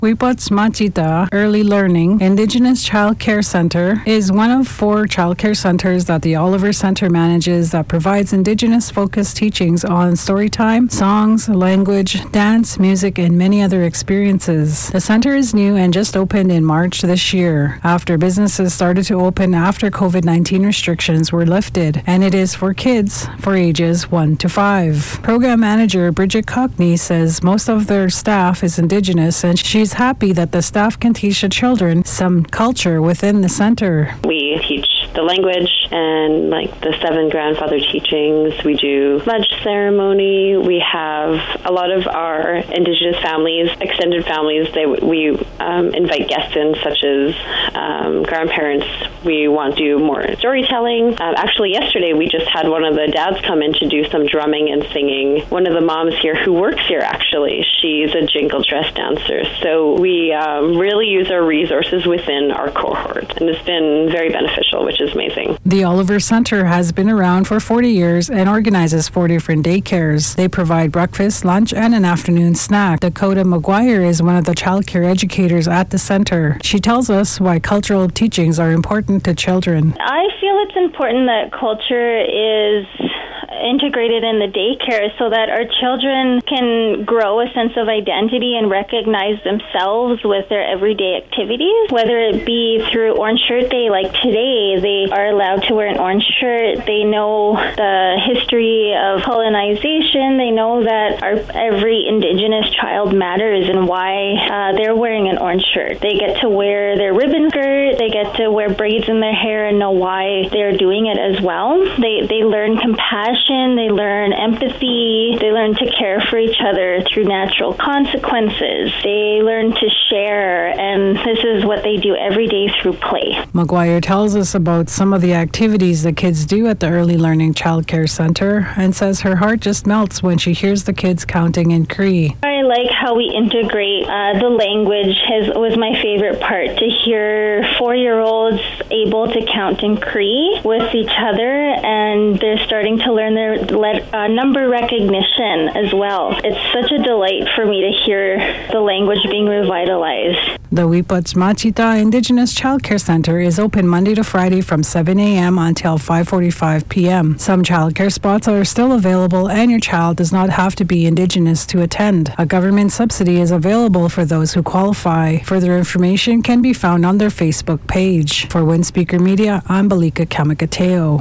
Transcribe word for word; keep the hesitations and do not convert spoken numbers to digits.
Wipot's Machita Early Learning Indigenous Child Care Center is one of four child care centers that the Oliver Center manages that provides Indigenous-focused teachings on storytime, songs, language, dance, music, and many other experiences. The center is new and just opened in March this year, after businesses started to open after covid nineteen restrictions were lifted, and it is for kids for ages one to five. Program manager Bridget Cockney says most of their staff is Indigenous, and she's happy that the staff can teach the children some culture within the center. We teach the language and like the seven grandfather teachings. We do pledge ceremony. We have a lot of our Indigenous families, extended families, they we um, invite guests in, such as um, grandparents. We want to do more storytelling. Um, actually, yesterday we just had one of the dads come in to do some drumming and singing. One of the moms here who works here, actually, she's a jingle dress dancer. So we um, really use our resources within our cohort, and it's been very beneficial, which is amazing. The Oliver Center has been around for forty years and organizes four different daycares. They provide breakfast, lunch, and an afternoon snack. Dakota McGuire is one of the child care educators at the center. She tells us why cultural teachings are important to children. I feel it's important that culture is integrated in the daycare so that our children can grow a sense of identity and recognize themselves with their everyday activities, whether it be through Orange Shirt Day. Like today, they are allowed to wear an orange shirt. They know the history of colonization. They know that our every Indigenous child matters and why uh, they're wearing an orange shirt. They get to wear their ribbon skirt. They get to wear braids in their hair and know why they're doing it as well. They they learn compassion. They learn empathy. They learn to care for each other through natural consequences. They learn to share, and this is what they do every day through play. McGuire tells us about some of the activities the kids do at the Early Learning Child Care Center and says her heart just melts when she hears the kids counting in Cree. I like how we integrate uh, the language. Has, was my favorite part, to hear four-year-olds able to count in Cree with each other, and they're starting to learn their let, uh, number recognition as well. It's such a delight for me to hear the language being revitalized. The Wipot's Machita Indigenous Child Care Center is open Monday to Friday from seven a.m. until five forty-five p.m. Some child care spots are still available, and your child does not have to be Indigenous to attend. A government subsidy is available for those who qualify. Further information can be found on their Facebook page. For Windspeaker Media, I'm Balika Kamakateo.